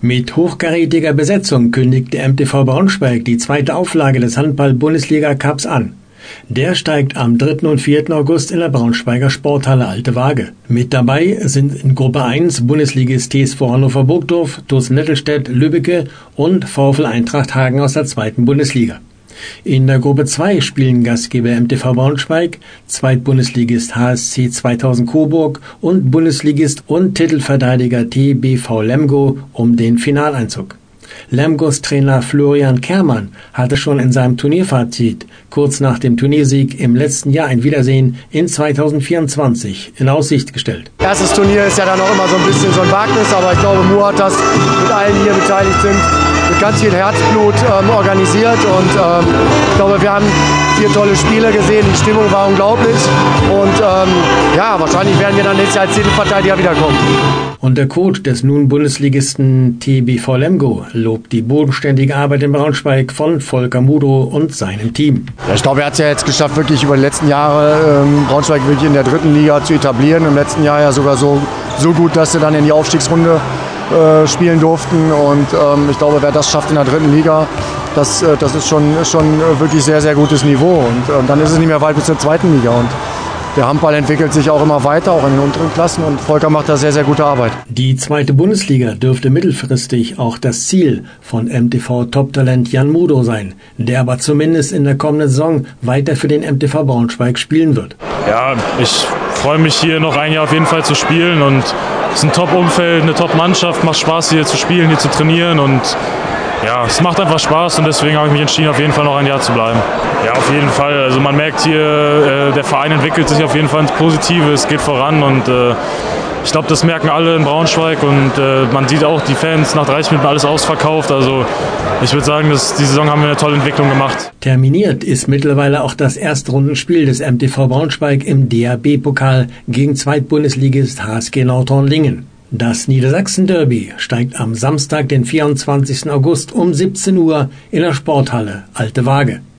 Mit hochkarätiger Besetzung kündigt der MTV Braunschweig die zweite Auflage des Handball-Bundesliga-Cups an. Der steigt am 3. und 4. August in der Braunschweiger Sporthalle Alte Waage. Mit dabei sind in Gruppe 1 Bundesligist TSV Hannover Burgdorf, TuS Nettelstedt, Lübbecke und VfL Eintracht Hagen aus der 2. Bundesliga. In der Gruppe 2 spielen Gastgeber MTV Braunschweig, Zweitbundesligist HSC 2000 Coburg und Bundesligist und Titelverteidiger TBV Lemgo um den Finaleinzug. Lemgos Trainer Florian Kermann hatte schon in seinem Turnierfazit kurz nach dem Turniersieg im letzten Jahr ein Wiedersehen in 2024 in Aussicht gestellt. Erstes Turnier ist ja dann auch immer so ein bisschen so ein Wagnis, aber ich glaube, Mu hat das mit allen, die hier beteiligt sind, mit ganz viel Herzblut organisiert und ich glaube, wir haben 4 tolle Spiele gesehen, die Stimmung war unglaublich und wahrscheinlich werden wir dann nächstes Jahr als Titelverteidiger wiederkommen. Und der Coach des nun Bundesligisten TBV Lemgo lobt die bodenständige Arbeit in Braunschweig von Volker Mudo und seinem Team. Ja, ich glaube, er hat es ja jetzt geschafft, wirklich über die letzten Jahre Braunschweig wirklich in der 3. Liga zu etablieren. Im letzten Jahr ja sogar so gut, dass sie dann in die Aufstiegsrunde spielen durften. Und ich glaube, wer das schafft in der 3. Liga, das ist schon wirklich sehr, sehr gutes Niveau. Und dann ist es nicht mehr weit bis zur 2. Liga. Und der Handball entwickelt sich auch immer weiter, auch in den unteren Klassen, und Volker macht da sehr, sehr gute Arbeit. Die 2. Bundesliga dürfte mittelfristig auch das Ziel von MTV-Toptalent Jan Mudo sein, der aber zumindest in der kommenden Saison weiter für den MTV Braunschweig spielen wird. Ja, ich freue mich hier noch ein Jahr auf jeden Fall zu spielen und es ist ein Top-Umfeld, eine Top-Mannschaft, macht Spaß hier zu spielen, hier zu trainieren und ja, es macht einfach Spaß und deswegen habe ich mich entschieden, auf jeden Fall noch ein Jahr zu bleiben. Ja, auf jeden Fall. Also man merkt hier, der Verein entwickelt sich auf jeden Fall ins Positive, es geht voran und ich glaube, das merken alle in Braunschweig und man sieht auch die Fans nach 30 Minuten alles ausverkauft. Also ich würde sagen, die Saison haben wir eine tolle Entwicklung gemacht. Terminiert ist mittlerweile auch das Erstrundenspiel des MTV Braunschweig im DHB-Pokal gegen Zweitbundesligist HSG Nordhorn-Lingen. Das Niedersachsen-Derby steigt am Samstag, den 24. August um 17 Uhr in der Sporthalle Alte Waage.